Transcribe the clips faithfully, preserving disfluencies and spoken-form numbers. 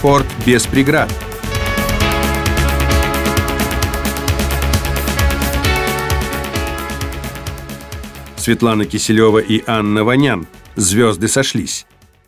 Спорт без преград. Светлана Киселева и Анна Ванян. Звезды сошлись.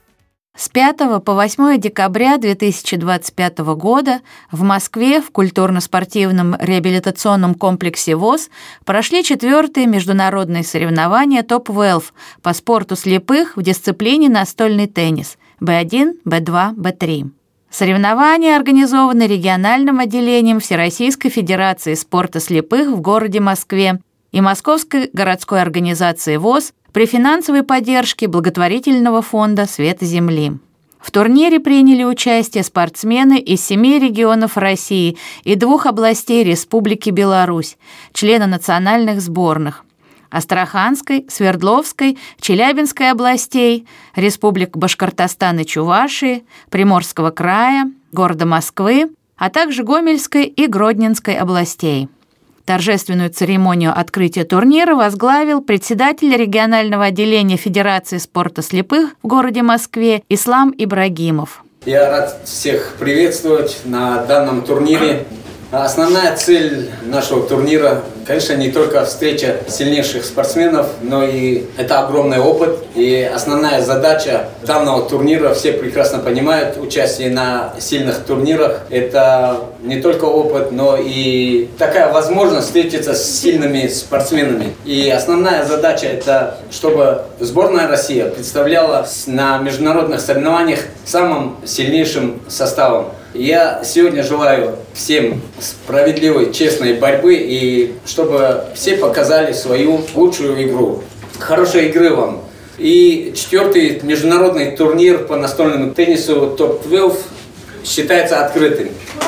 С пятого по восьмое декабря две тысячи двадцать пятого года в Москве в культурно-спортивном реабилитационном комплексе ВОС прошли четвертые международные соревнования топ-двенадцать по спорту слепых в дисциплине настольный теннис бэ один, бэ два, бэ три. Соревнования организованы региональным отделением Всероссийской Федерации спорта слепых в городе Москве и Московской городской организации ВОС при финансовой поддержке благотворительного фонда «Света Земли». В турнире приняли участие спортсмены из семи регионов России и двух областей Республики Беларусь, члены национальных сборных – Астраханской, Свердловской, Челябинской областей, Республик Башкортостан и Чувашии, Приморского края, города Москвы, а также Гомельской и Гродненской областей. Торжественную церемонию открытия турнира возглавил председатель регионального отделения Федерации спорта слепых в городе Москве Ислам Ибрагимов. Я рад всех приветствовать на данном турнире. Основная цель нашего турнира, конечно, не только встреча сильнейших спортсменов, но и это огромный опыт. И основная задача данного турнира, все прекрасно понимают, участие на сильных турнирах – это не только опыт, но и такая возможность встретиться с сильными спортсменами. И основная задача – это чтобы сборная России представляла на международных соревнованиях самым сильнейшим составом. Я сегодня желаю всем справедливой, честной борьбы и чтобы все показали свою лучшую игру. Хорошей игры вам. И четвертый международный турнир по настольному теннису топ-двенадцать считается открытым.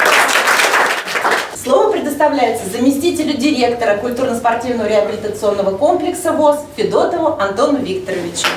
Слово предоставляется заместителю директора культурно-спортивного реабилитационного комплекса ВОС Федотову Антону Викторовичу.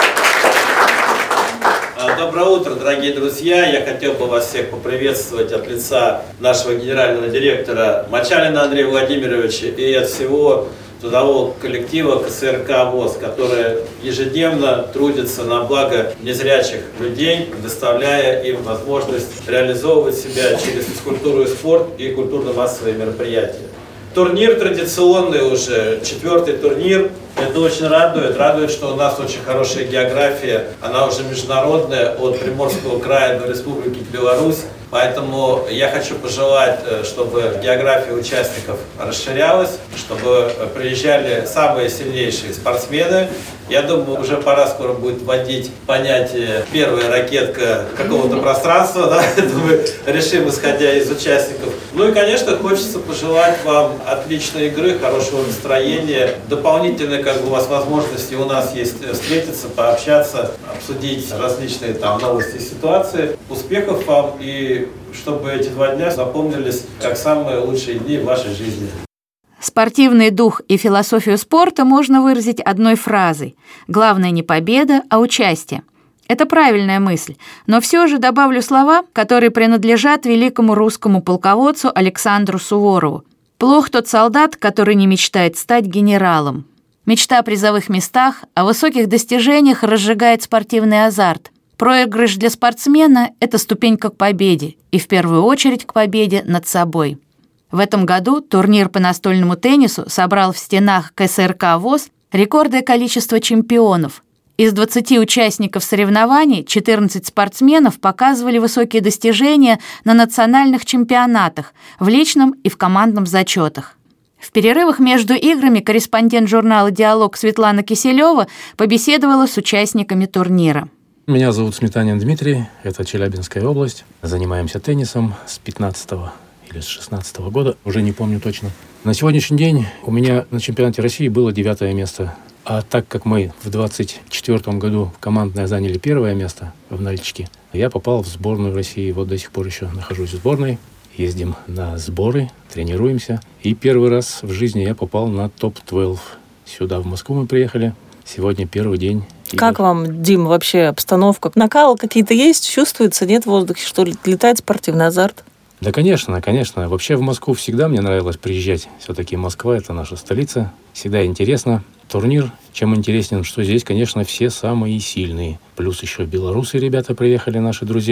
Доброе утро, дорогие друзья! Я хотел бы вас всех поприветствовать от лица нашего генерального директора Мочалина Андрея Владимировича и от всего трудового коллектива ка эс эр ка ВОС, который ежедневно трудится на благо незрячих людей, предоставляя им возможность реализовывать себя через физкультуру и спорт и культурно-массовые мероприятия. Турнир традиционный уже, четвертый турнир. Это очень радует. Радует, что у нас очень хорошая география. Она уже международная, от Приморского края до Республики Беларусь. Поэтому я хочу пожелать, чтобы география участников расширялась, чтобы приезжали самые сильнейшие спортсмены. Я думаю, уже пора скоро будет вводить понятие «первая ракетка какого-то пространства». Да? Это мы решим, исходя из участников. Ну и, конечно, хочется пожелать вам отличной игры, хорошего настроения. Дополнительно, как бы, у вас возможности у нас есть встретиться, пообщаться, обсудить различные там новости и ситуации. Успехов вам и чтобы эти два дня запомнились как самые лучшие дни в вашей жизни. Спортивный дух и философию спорта можно выразить одной фразой. Главное не победа, а участие. Это правильная мысль, но все же добавлю слова, которые принадлежат великому русскому полководцу Александру Суворову. «Плох тот солдат, который не мечтает стать генералом». Мечта о призовых местах, о высоких достижениях разжигает спортивный азарт. Проигрыш для спортсмена – это ступенька к победе, и в первую очередь к победе над собой. В этом году турнир по настольному теннису собрал в стенах ка эс эр ка ВОС рекордное количество чемпионов. Из двадцати участников соревнований четырнадцать спортсменов показывали высокие достижения на национальных чемпионатах, в личном и в командном зачетах. В перерывах между играми корреспондент журнала «Диалог» Светлана Киселева побеседовала с участниками турнира. Меня зовут Сметанин Дмитрий, это Челябинская область. Занимаемся теннисом с пятнадцатого или с шестнадцатого года, уже не помню точно. На сегодняшний день у меня на чемпионате России было девятое место. А так как мы в двадцать четвёртом году командное заняли первое место в Нальчике, я попал в сборную России. Вот до сих пор еще нахожусь в сборной. Ездим на сборы, тренируемся. И первый раз в жизни я попал на топ-двенадцать. Сюда, в Москву мы приехали. Сегодня первый день. Как вам, Дим, вообще обстановка? Накал какие-то есть? Чувствуется? Нет в воздухе, что ли? Летает спортивный азарт? Да, конечно, конечно. Вообще в Москву всегда мне нравилось приезжать. Все-таки Москва – это наша столица. Всегда интересно. Турнир, чем интересен, что здесь, конечно, все самые сильные. Плюс еще белорусы ребята приехали, наши друзья.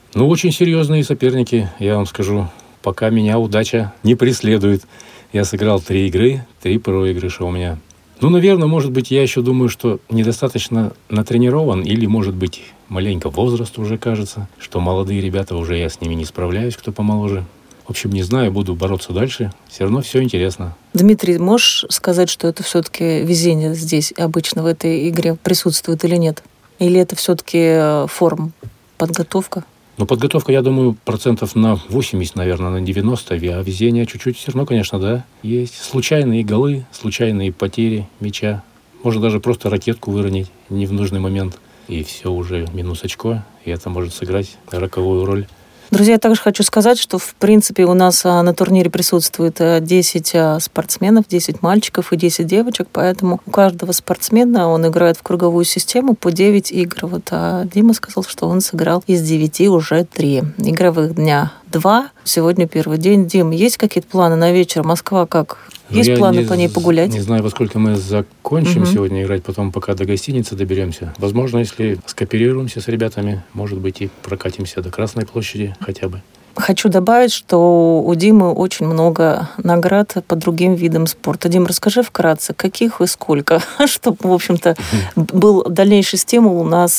Ну, очень серьезные соперники, я вам скажу. Пока меня удача не преследует. Я сыграл три игры, три проигрыша у меня. Ну, наверное, может быть, я еще думаю, что недостаточно натренирован, или, может быть, маленько возраст уже кажется, что молодые ребята, уже я с ними не справляюсь, кто помоложе. В общем, не знаю, буду бороться дальше. Все равно все интересно. Дмитрий, можешь сказать, что это все-таки везение здесь обычно в этой игре присутствует или нет? Или это все-таки форма, подготовка? Ну, подготовка, я думаю, процентов на восемьдесят, наверное, на девяносто, а везение чуть-чуть все равно, конечно, да. Есть случайные голы, случайные потери мяча. Можно даже просто ракетку выронить не в нужный момент. И все, уже минус очко, и это может сыграть роковую роль. Друзья, я также хочу сказать, что, в принципе, у нас на турнире присутствует десять спортсменов, десять мальчиков и десять девочек, поэтому у каждого спортсмена он играет в круговую систему по девять игр. Вот, а Дима сказал, что он сыграл из девяти уже три. Игровых дня два. Сегодня первый день. Дим, есть какие-то планы на вечер? Москва как? Есть ну, планы не, по ней погулять? Не знаю, во сколько мы закончим угу. сегодня играть, потом пока до гостиницы доберемся. Возможно, если скооперируемся с ребятами, может быть, и прокатимся до Красной площади хотя бы. Хочу добавить, что у Димы очень много наград по другим видам спорта. Дим, расскажи вкратце, каких и сколько, чтобы, в общем-то, был дальнейший стимул у нас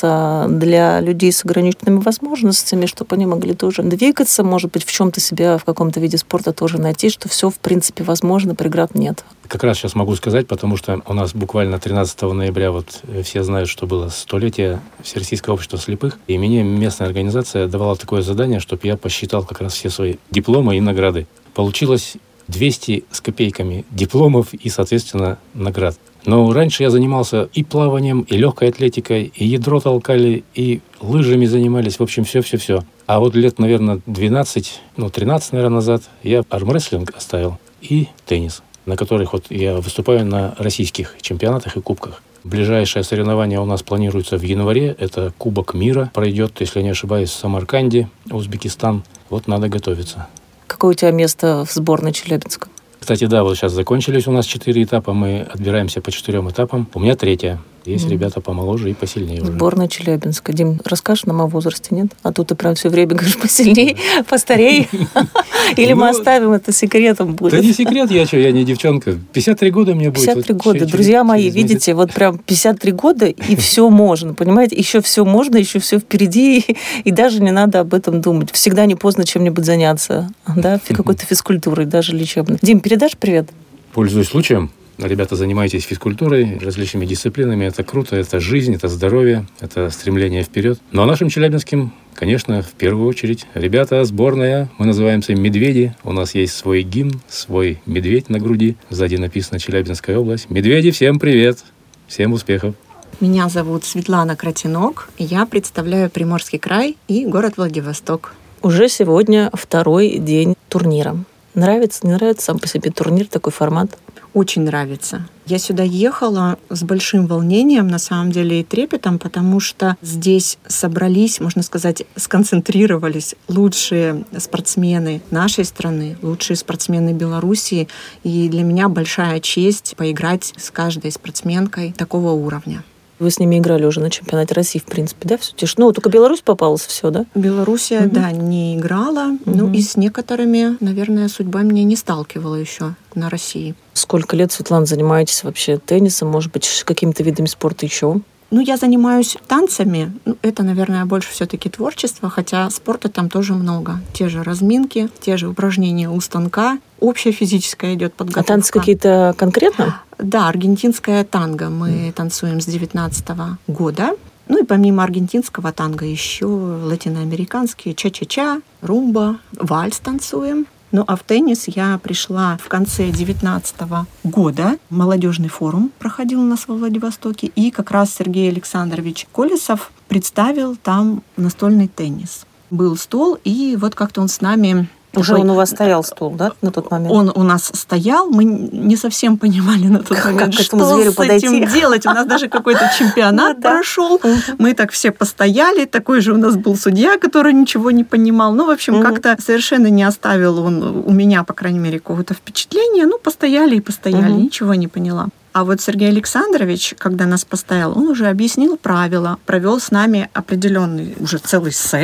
для людей с ограниченными возможностями, чтобы они могли тоже двигаться, может быть, в чем-то себя в каком-то виде спорта тоже найти, что все, в принципе, возможно, преград нет. Как раз сейчас могу сказать, потому что у нас буквально тринадцатого ноября, вот все знают, что было столетие Всероссийского общества слепых, и мне местная организация давала такое задание, чтобы я посчитал как раз все свои дипломы и награды. Получилось двести с копейками дипломов и, соответственно, наград. Но раньше я занимался и плаванием, и легкой атлетикой, и ядро толкали, и лыжами занимались, в общем, все-все-все. А вот лет, наверное, двенадцать, ну, тринадцать, наверное, назад я армрестлинг оставил и теннис, на которых вот я выступаю на российских чемпионатах и кубках. Ближайшее соревнование у нас планируется в январе. Это Кубок мира. Пройдет, если не ошибаюсь, в Самарканде, Узбекистан. Вот надо готовиться. Какое у тебя место в сборной Челябинска? Кстати, да, вот сейчас закончились у нас четыре этапа. Мы отбираемся по четырем этапам. У меня третья. Есть mm. ребята помоложе и посильнее уже. Сборная Челябинска. Дим, расскажешь нам о возрасте, нет? А тут ты прям все время говоришь посильнее, постарей. Или мы оставим это секретом будет? Да не секрет, я что, я не девчонка. пятьдесят три года мне будет. пятьдесят три года. Друзья мои, видите, вот прям пятьдесят три года, и все можно, понимаете? Еще все можно, еще все впереди, и даже не надо об этом думать. Всегда не поздно чем-нибудь заняться, да, какой-то физкультурой, даже лечебной. Дим, передашь привет? Пользуясь случаем. Ребята, занимайтесь физкультурой, различными дисциплинами. Это круто, это жизнь, это здоровье, это стремление вперед. Ну а нашим челябинским, конечно, в первую очередь, ребята, сборная, мы называемся «Медведи». У нас есть свой гимн, свой медведь на груди. Сзади написано «Челябинская область». Медведи, всем привет, всем успехов. Меня зовут Светлана Кротинок. Я представляю Приморский край и город Владивосток. Уже сегодня второй день турнира. Нравится, не нравится сам по себе турнир, такой формат? Очень нравится. Я сюда ехала с большим волнением, на самом деле, и трепетом, потому что здесь собрались, можно сказать, сконцентрировались лучшие спортсмены нашей страны, лучшие спортсмены Белоруссии. И для меня большая честь поиграть с каждой спортсменкой такого уровня. Вы с ними играли уже на чемпионате России, в принципе, да? Все тишь. Ну, только Беларусь попалась, все, да? Белоруссия, угу. да, не играла. Угу. Ну, и с некоторыми, наверное, судьба меня не сталкивала еще на России. Сколько лет, Светлана, занимаетесь вообще теннисом, может быть, какими-то видами спорта еще? Ну, я занимаюсь танцами. Ну, это, наверное, больше все-таки творчество, хотя спорта там тоже много. Те же разминки, те же упражнения у станка. Общая физическая идет подготовка. А танцы какие-то конкретно? Да, аргентинская танго. Мы mm. танцуем с девятнадцатого года. Ну и помимо аргентинского танго еще латиноамериканские ча-ча-ча, румба, вальс танцуем. Ну а в теннис я пришла в конце девятнадцатого года. Молодежный форум проходил у нас во Владивостоке. И как раз Сергей Александрович Колесов представил там настольный теннис. Был стол, и вот как-то он с нами... Уже такой... он у вас стоял стол, да, на тот момент? Он у нас стоял, мы не совсем понимали на тот как, момент, как что с подойти? этим делать. У нас даже какой-то чемпионат прошел. Мы так все постояли, такой же у нас был судья, который ничего не понимал. Ну, в общем, как-то совершенно не оставил он у меня, по крайней мере, какого-то впечатления. Ну, постояли и постояли, ничего не поняла. А вот Сергей Александрович, когда нас поставил, он уже объяснил правила, провел с нами определенный уже целый сет.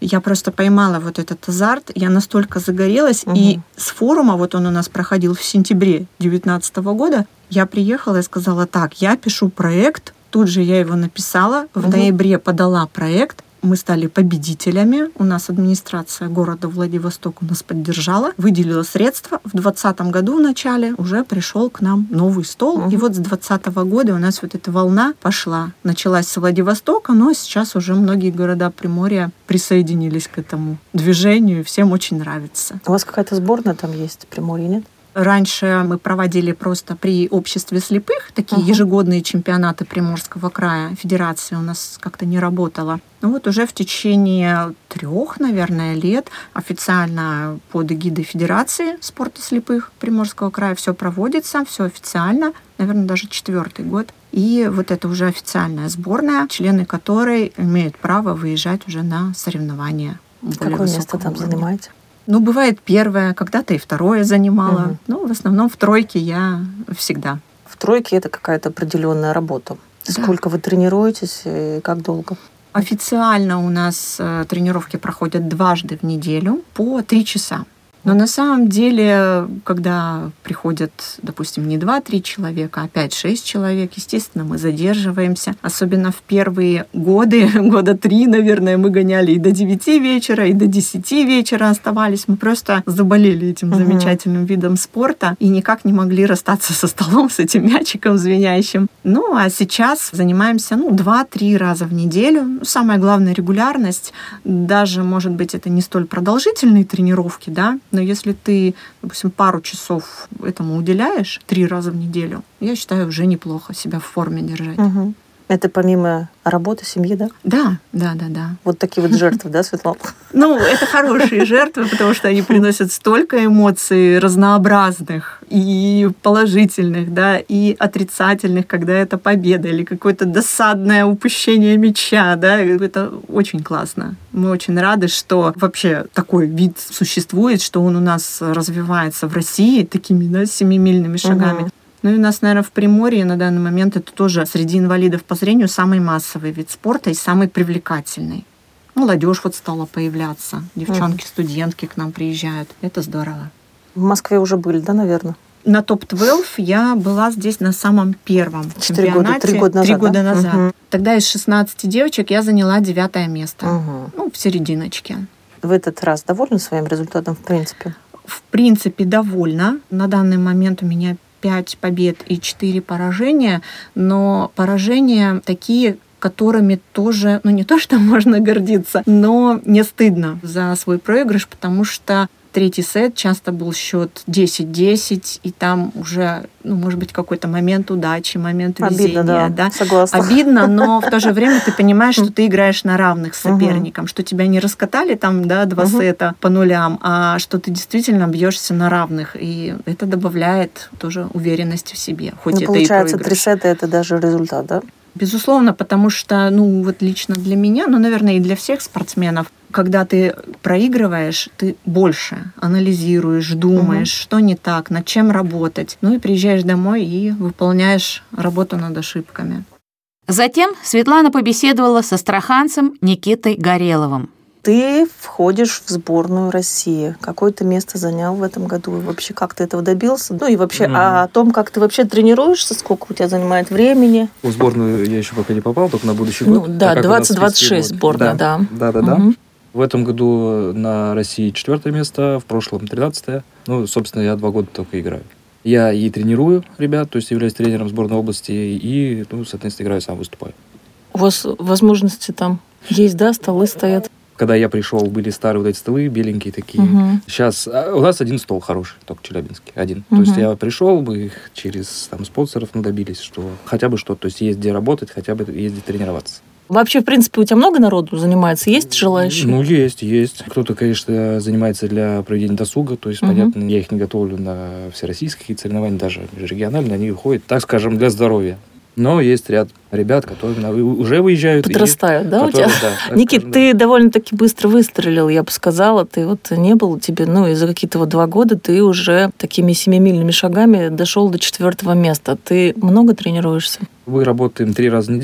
Я просто поймала вот этот азарт, я настолько загорелась, угу. и с форума, вот он у нас проходил в сентябре две тысячи девятнадцатого года, я приехала и сказала, так, я пишу проект, тут же я его написала, в угу. ноябре подала проект, мы стали победителями, у нас администрация города Владивосток нас поддержала, выделила средства, в двадцатом году в начале уже пришел к нам новый стол, угу. и вот с двадцатого года у нас вот эта волна пошла. Началась с Владивостока, но сейчас уже многие города Приморья присоединились к этому движению, всем очень нравится. У вас какая-то сборная там есть в Приморье, нет? Раньше мы проводили просто при обществе слепых такие uh-huh. ежегодные чемпионаты Приморского края. Федерация у нас как-то не работала. Ну вот уже в течение трех, наверное, лет официально под эгидой Федерации спорта слепых Приморского края все проводится, все официально. Наверное, даже четвертый год. И вот это уже официальная сборная, члены которой имеют право выезжать уже на соревнования. Какое место там уровня. Занимаете? Ну, бывает первое, когда-то и второе занимала. Угу. Ну, в основном в тройке я всегда. В тройке это какая-то определенная работа. Да. Сколько вы тренируетесь и как долго? Официально у нас э, тренировки проходят дважды в неделю по три часа. Но на самом деле, когда приходят, допустим, не два-три человека, а пять-шесть человек, естественно, мы задерживаемся. Особенно в первые годы, года три, наверное, мы гоняли и до девяти вечера, и до десяти вечера оставались. Мы просто заболели этим угу. замечательным видом спорта и никак не могли расстаться со столом, с этим мячиком звенящим. Ну, а сейчас занимаемся ну, два-три раза в неделю. Самая главная регулярность. Даже, может быть, это не столь продолжительные тренировки, да, но если ты, допустим, пару часов этому уделяешь три раза в неделю, я считаю, уже неплохо себя в форме держать. Угу. Это помимо работы, семьи, да? Да, да, да, да. Вот такие вот жертвы, да, Светлана? Ну, это хорошие жертвы, потому что они приносят столько эмоций разнообразных и положительных, да, и отрицательных, когда это победа или какое-то досадное упущение мяча, да, это очень классно. Мы очень рады, что вообще такой вид существует, что он у нас развивается в России такими, да, семимильными шагами. Угу. Ну и у нас, наверное, в Приморье на данный момент это тоже среди инвалидов по зрению самый массовый вид спорта и самый привлекательный. Молодежь вот стала появляться, девчонки, студентки к нам приезжают. Это здорово. В Москве уже были, да, наверное? На топ двенадцать я была здесь на самом первом чемпионате. Три года назад, Три года да? назад. Угу. Тогда из шестнадцати девочек я заняла девятое место. Угу. Ну, в серединочке. В этот раз довольны своим результатом, в принципе? В принципе, довольна. На данный момент у меня пять побед и четыре поражения, но поражения такие, которыми тоже, ну не то, что можно гордиться, но не стыдно за свой проигрыш, потому что третий сет часто был счет десять-десять, и там уже, ну, может быть, какой-то момент удачи, момент везения. Обидно, да, да? Согласна. Обидно, но в то же время ты понимаешь, что ты играешь на равных с соперником, что тебя не раскатали там, да, два сета по нулям, а что ты действительно бьешься на равных, и это добавляет тоже уверенности в себе, хоть ну, это получается, и проигрыш. три сета — это даже результат, да? Безусловно, потому что, ну, вот лично для меня, ну, наверное, и для всех спортсменов, когда ты проигрываешь, ты больше анализируешь, думаешь, угу. что не так, над чем работать. Ну и приезжаешь домой и выполняешь работу над ошибками. Затем Светлана побеседовала с астраханцем Никитой Гореловым. Ты входишь в сборную России. Какое ты место занял в этом году? И вообще, как ты этого добился? Ну и вообще, mm. а о том, как ты вообще тренируешься, сколько у тебя занимает времени? В сборную я еще пока не попал, только на будущий ну, год. Да, двадцать двадцать шесть сборная, да. Да, да, да. Угу. В этом году на России четвертое место, в прошлом тринадцатое. Ну, собственно, я два года только играю. Я и тренирую ребят, то есть являюсь тренером сборной области, и, ну, соответственно, играю, сам выступаю. У вас возможности там есть, да, столы стоят? Когда я пришел, были старые вот эти столы, беленькие такие. Угу. Сейчас у нас один стол хороший, только челябинский, один. Угу. То есть я пришел, мы их через там, спонсоров ну, добились, что хотя бы что-то, то есть есть где работать, хотя бы ездить тренироваться. Вообще, в принципе, у тебя много народу занимается? Есть желающие? Ну, есть, есть. Кто-то, конечно, занимается для проведения досуга, то есть, угу. понятно, я их не готовлю на всероссийские соревнования, даже межрегиональные, они уходят, так скажем, для здоровья. Но есть ряд ребят, которые уже выезжают. Подрастают, и, да, которые, у тебя? Да, Никит, скажем, ты да. довольно-таки быстро выстрелил, я бы сказала. Ты вот не был тебе, ну, и за какие-то вот два года ты уже такими семимильными шагами дошел до четвертого места. Ты много тренируешься? Мы работаем три раза в неделю.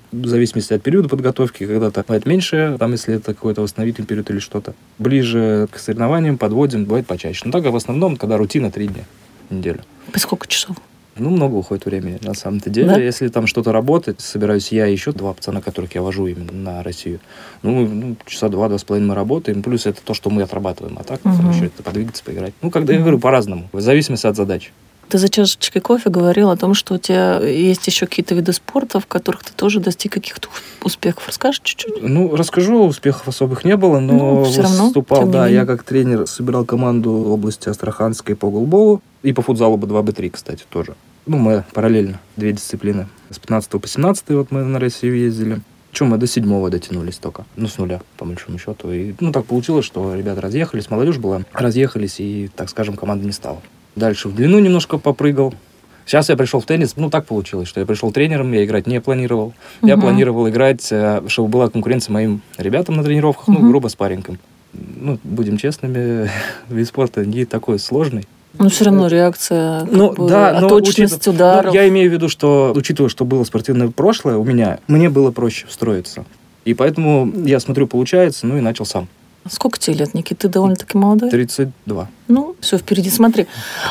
В зависимости от периода подготовки, когда-то бывает меньше, там, если это какой-то восстановительный период или что-то. Ближе к соревнованиям подводим, бывает почаще. Но так, а в основном, когда рутина, три дня в неделю. По сколько часов? Ну, много уходит времени, на самом-то деле. Да? Если там что-то работать, собираюсь я и еще два пацана, которых я вожу именно на Россию. Ну, ну часа два-два с половиной мы работаем. Плюс это то, что мы отрабатываем. А так, угу. еще это подвигаться, поиграть. Ну, когда я говорю, по-разному. В зависимости от задач. Ты за чашечкой кофе говорил о том, что у тебя есть еще какие-то виды спорта, в которых ты тоже достиг каких-то успехов. Расскажешь чуть-чуть? Ну, расскажу. Успехов особых не было, но ну, все равно, выступал. Да, я как тренер собирал команду в области Астраханской по голболу. И по футзалу бэ два бэ три, кстати, тоже. Ну, мы параллельно две дисциплины. С пятнадцатого по семнадцатый вот мы на Россию ездили. Чем мы до седьмого дотянулись только. Ну, с нуля, по большому счету. И, ну, так получилось, что ребята разъехались, молодежь была. Разъехались, и, так скажем, команды не стало. Дальше в длину немножко попрыгал. Сейчас я пришел в теннис. Ну, так получилось, что я пришел тренером, я играть не планировал. Uh-huh. Я планировал играть, чтобы была конкуренция моим ребятам на тренировках, uh-huh. ну, грубо спаррингом. Ну, будем честными, вид спорта не такой сложный. Но все равно реакция, как ну, бы, да, а но точность учитывая, ударов. Ну, я имею в виду, что, учитывая, что было спортивное прошлое у меня, мне было проще встроиться. И поэтому я смотрю, получается, ну и начал сам. Сколько тебе лет, Никита? Ты довольно-таки молодой? тридцать два. Ну, все, впереди. Смотри,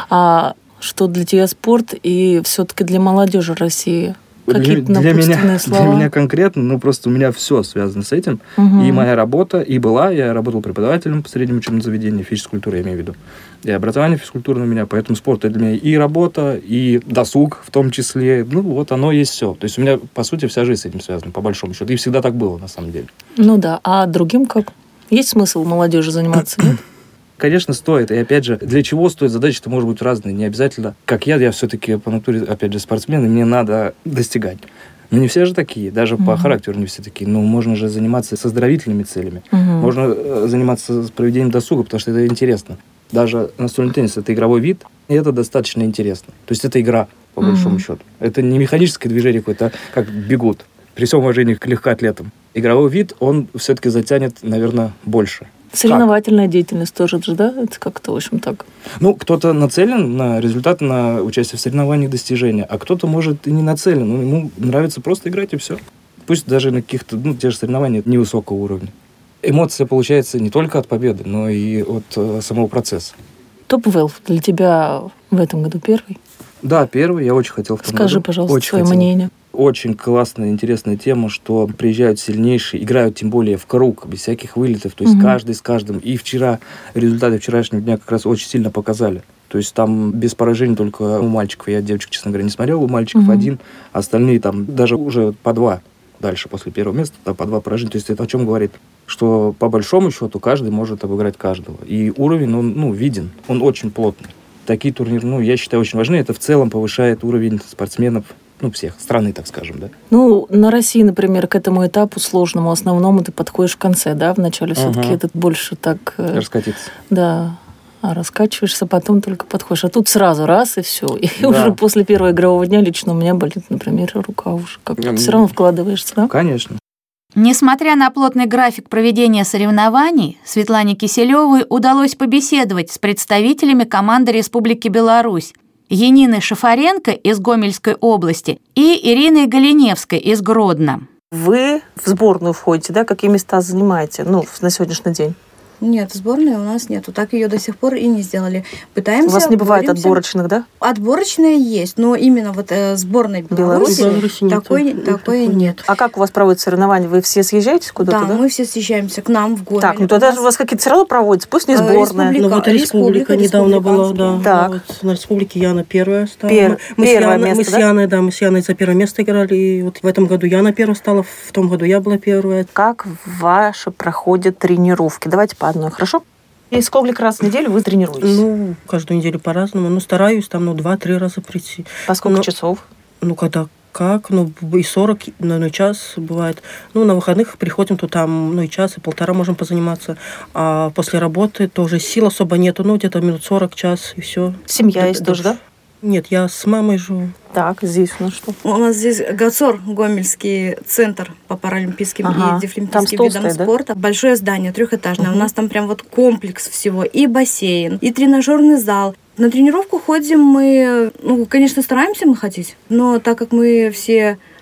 а что для тебя спорт и все-таки для молодежи России? Какие-то для, для, меня, слова? для меня конкретно, ну, просто у меня все связано с этим. Угу. И моя работа, и была, я работал преподавателем по среднему учебному заведению, физкультуры, я имею в виду. И образование физкультурное у меня, поэтому спорт это для меня и работа, и досуг в том числе. Ну, вот оно есть все. То есть у меня, по сути, вся жизнь с этим связана, по большому счету. И всегда так было, на самом деле. Ну да, а другим как? Есть смысл молодежи заниматься, нет? Конечно, стоит. И опять же, для чего стоит, задачи-то может быть разные. Не обязательно. Как я, я все-таки по натуре, опять же, спортсмен, и мне надо достигать. Но не все же такие, даже uh-huh. по характеру не все такие. Ну, можно же заниматься с оздоровительными целями. Uh-huh. Можно заниматься проведением досуга, потому что это интересно. Даже настольный теннис – это игровой вид, и это достаточно интересно. То есть это игра, по uh-huh. большому счету. Это не механическое движение какое-то, как бегут. При всем уважении к легкоатлетам. Игровой вид, он все-таки затянет, наверное, больше. Соревновательная как? Деятельность тоже же, да? Это как-то, в общем, так. Ну, кто-то нацелен на результат, на участие в соревнованиях, достижения, а кто-то, может, и не нацелен. Ну, ему нравится просто играть, и все. Пусть даже на каких-то, ну, те же соревнования невысокого уровня. Эмоция получается не только от победы, но и от э, самого процесса. Топ-Велф для тебя в этом году первый? Да, первый. Я очень хотел в том Скажи, году. пожалуйста, очень свое хотел. мнение. Очень классная, интересная тема, что приезжают сильнейшие, играют тем более в круг, без всяких вылетов. То есть угу. каждый с каждым. И вчера, результаты вчерашнего дня как раз очень сильно показали. То есть там без поражений только у мальчиков. Я девочек, честно говоря, не смотрел. У мальчиков угу. один, а остальные там даже уже по два. Дальше, после первого места, там по два поражения. То есть это о чем говорит? Что по большому счету каждый может обыграть каждого. И уровень, он, ну, виден. Он очень плотный. Такие турниры, ну, я считаю, очень важны. Это в целом повышает уровень спортсменов. Ну, всех, страны, так скажем, да? Ну, на России, например, к этому этапу сложному, основному ты подходишь в конце, да? Вначале uh-huh. все-таки это больше так... Раскатиться. Да, а раскачиваешься, потом только подходишь. А тут сразу раз, и все. И да. уже после первого игрового дня лично у меня болит, например, рука уже. Как-то mm-hmm. все равно вкладываешься, да? Конечно. Несмотря на плотный график проведения соревнований, Светлане Киселевой удалось побеседовать с представителями команды Республики Беларусь, Яниной Шафаренко из Гомельской области и Ириной Голеневской из Гродно. Вы в сборную входите, да? Какие места занимаете, ну, на сегодняшний день? Нет, сборной у нас нету. Так ее до сих пор и не сделали. Пытаемся. У вас не бывает боремся. Отборочных, да? Отборочные есть, но именно вот э, сборной Беларуси, Беларуси такой, такой нет. А как у вас проводятся соревнования? Вы все съезжаете куда-то, да? Да, мы все съезжаемся к нам в Гомель. Так, ну тогда же у вас какие-то все равно проводятся, пусть не сборная. Республика, ну вот республика, республика недавно была, да. Так. Вот на республике Яна первая стала. Пер... Мы, первое мы, с Яной, место, мы с да? Яной, да, мы с Яной за первое место играли. И вот в этом году Яна первая стала, в том году я была первая. Как ваши проходят тренировки? Давайте по одной, хорошо? И сколько раз в неделю вы тренируетесь? Ну, каждую неделю по-разному. Ну, стараюсь там, ну, два-три раза прийти. По сколько Но, часов? Ну, когда как, ну, и сорок, наверное, час бывает. Ну, на выходных приходим, то там, ну, и час, и полтора можем позаниматься. А после работы тоже сил особо нету, ну, где-то минут сорок, час, и все. Семья есть тоже, да? Нет, я с мамой живу. Так, здесь у нас что? У нас здесь ГАЦОР, Гомельский центр по паралимпийским ага. и дефлимпийским видам толстая, спорта. Да? Большое здание, трехэтажное. Угу. У нас там прям вот комплекс всего. И бассейн, и тренажерный зал. На тренировку ходим мы, ну, конечно, стараемся мы ходить, но так как мы все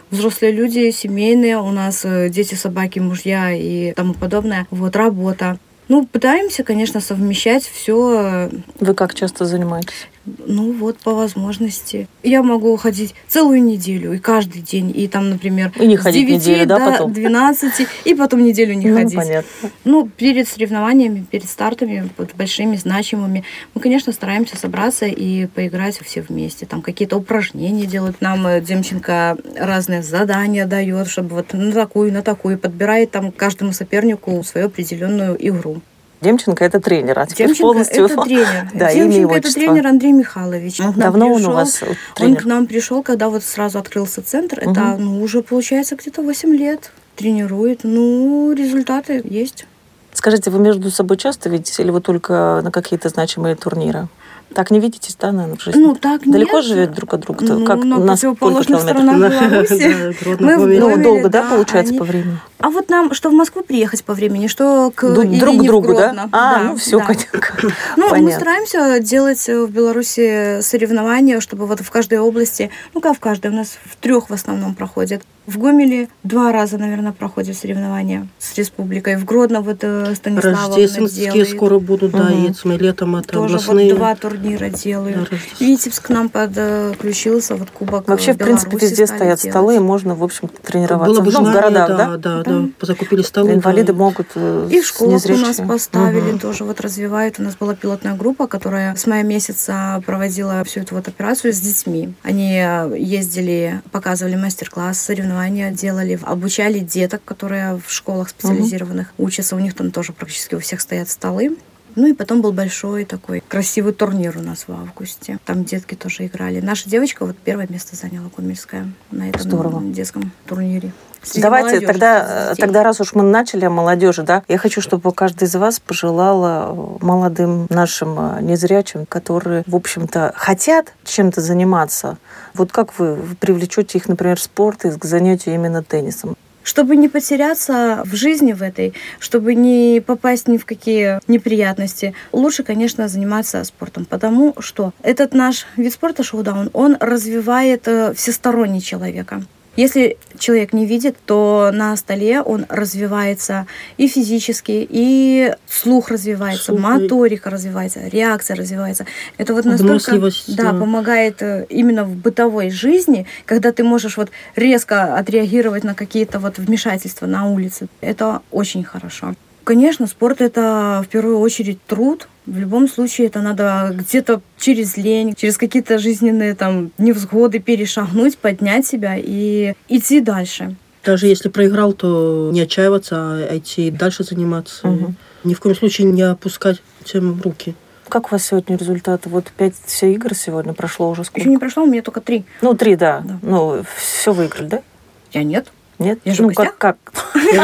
взрослые люди, семейные, у нас дети, собаки, мужья и тому подобное. Вот, работа. Ну, пытаемся, конечно, совмещать все. Вы как часто занимаетесь? Ну, вот, по возможности. Я могу ходить целую неделю, и каждый день, и там, например, и не с ходить девяти неделю, да, до потом? двенадцати, и потом неделю не ну, ходить. Понятно. Ну, перед соревнованиями, перед стартами, вот, большими, значимыми, мы, конечно, стараемся собраться и поиграть все вместе. Там какие-то упражнения делают. Нам Демченко разные задания дает, чтобы вот на такую, на такую, подбирает там каждому сопернику свою определенную игру. Демченко – это тренер, а теперь Демченко полностью… это тренер. Да, Демченко – это тренер Андрей Михайлович. Он Давно пришел, он у вас Он тренер? к нам пришел, когда вот сразу открылся центр. Угу. Это, ну, уже, получается, где-то восемь лет тренирует. Ну, результаты есть. Скажите, вы между собой часто видитесь или вы только на какие-то значимые турниры? Так не видитесь, да, наверное, в жизни? Ну, так Далеко нет. живет друг от друга? Ну, как, на на сколько противоположных километров? сторонах Беларуси. Мы в Ну, Гомеле, долго, да, получается, они- по времени? А вот нам, что в Москву приехать по времени, что к Друг Ирине друг к в другу, да? Гродно. А, Да, ну все, да. понятно. Ну, мы Понятно. стараемся делать в Беларуси соревнования, чтобы вот в каждой области, ну как в каждой, у нас в трех в основном проходят. В Гомеле два раза, наверное, проходят соревнования с республикой. В Гродно вот э, Станиславовна Рождественские делает. скоро будут, да, Мгм. и с летом это Тоже областные. вот два турнира делают. Да, рождественские. Витебск к нам подключился, вот кубок Вообще, в принципе, Беларуси везде стали стоят делать. столы, и можно, в общем-то, тренироваться. Было бы Ну, в желание, городах, да, да? да, Да. да, закупили столы. Инвалиды да. могут э, И в школах у нас незрячие. поставили, Мгм. тоже вот развивают. У нас была пилотная группа, которая с мая месяца проводила всю эту вот операцию с детьми. Они ездили, показывали мастер-класс, соревнования делали, обучали деток, которые в школах специализированных учатся. У них там тоже практически у всех стоят столы. Ну и потом был большой такой красивый турнир у нас в августе. Там детки тоже играли. Наша девочка вот первое место заняла, гомельская, на этом Здорово. детском турнире. Среди Давайте молодежи, тогда, среди детей. тогда, раз уж мы начали о молодежи, да, я хочу, чтобы каждый из вас пожелала молодым нашим э, незрячим, которые, в общем-то, хотят чем-то заниматься. Вот как вы привлечете их, например, в спорт и к занятию именно теннисом? Чтобы не потеряться в жизни в этой, чтобы не попасть ни в какие неприятности, лучше, конечно, заниматься спортом, потому что этот наш вид спорта, шоу-даун, он развивает э, всесторонне человека. Если человек не видит, то на столе он развивается и физически, и слух развивается, Слух, моторика развивается, реакция развивается. Это вот настолько Выносливость, да, да. помогает э, именно в бытовой жизни, когда ты можешь вот резко отреагировать на какие-то вот вмешательства на улице. Это очень хорошо. Конечно, спорт — это в первую очередь труд. В любом случае это надо где-то через лень, через какие-то жизненные там невзгоды перешагнуть, поднять себя и идти дальше. Даже если проиграл, то не отчаиваться, а идти дальше заниматься. Мгм. Ни в коем случае не опускать тем руки. Как у вас сегодня результаты? Вот пять все игр сегодня прошло уже сколько? Еще не прошло, у меня только три. Ну, три, да. Да. Ну, все выиграли, да? Я нет. Нет? Я же в ну, гостях. как, как?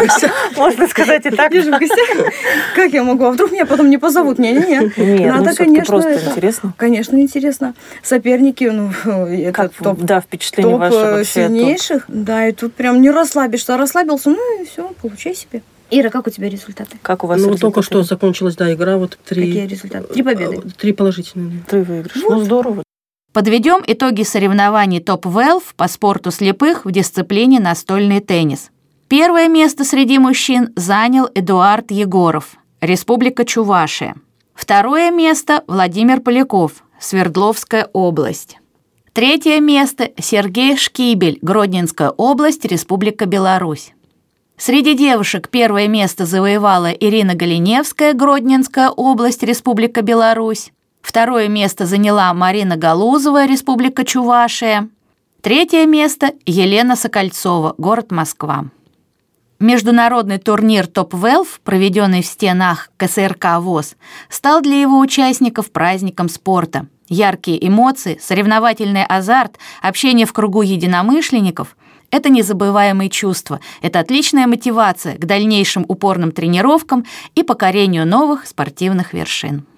Можно сказать и так. Я же в гостях. Как я могу? А вдруг меня потом не позовут? Не-не-не. Нет, ну, Надо, всё-таки конечно, просто это- интересно. Конечно, интересно. Соперники, ну, это Как, топ, да, впечатление топ ваше э, вообще. топ. сильнейших. Да, и тут прям не расслабишься. Расслабился, ну и все, получай себе. Ира, как у тебя результаты? Как у вас Ну, результаты? только что закончилась, да, игра. Вот три, Какие результаты? Три победы. э, Три положительные. Три выигрыша. Ну, здорово. Подведем итоги соревнований топ-двенадцать по спорту слепых в дисциплине настольный теннис. Первое место среди мужчин занял Эдуард Егоров, Республика Чувашия. Второе место – Владимир Поляков, Свердловская область. Третье место – Сергей Шкибель, Гродненская область, Республика Беларусь. Среди девушек первое место завоевала Ирина Голеневская, Гродненская область, Республика Беларусь. Второе место заняла Марина Галузова, Республика Чувашия. Третье место – Елена Сокольцова, город Москва. Международный турнир топ-двенадцать, проведенный в стенах ка эс эр ка ВОС, стал для его участников праздником спорта. Яркие эмоции, соревновательный азарт, общение в кругу единомышленников – это незабываемые чувства, это отличная мотивация к дальнейшим упорным тренировкам и покорению новых спортивных вершин.